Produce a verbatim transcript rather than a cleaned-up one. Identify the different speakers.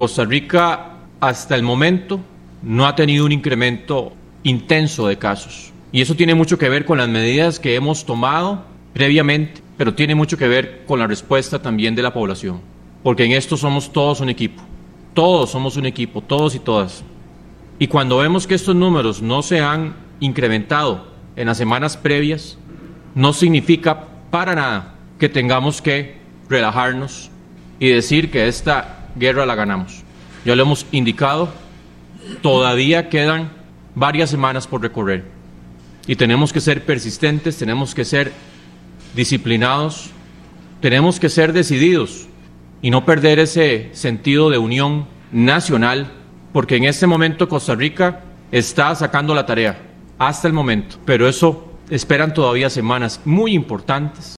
Speaker 1: Costa Rica hasta el momento no ha tenido un incremento intenso de casos. Y eso tiene mucho que ver con las medidas que hemos tomado previamente, pero tiene mucho que ver con la respuesta también de la población. Porque en esto somos todos un equipo. Todos somos un equipo, todos y todas. Y cuando vemos que estos números no se han incrementado en las semanas previas, no significa para nada que tengamos que relajarnos y decir que esta guerra la ganamos. Ya lo hemos indicado, todavía quedan varias semanas por recorrer y tenemos que ser persistentes, tenemos que ser disciplinados, tenemos que ser decididos y no perder ese sentido de unión nacional, porque en este momento Costa Rica está sacando la tarea, hasta el momento, pero eso esperan todavía semanas muy importantes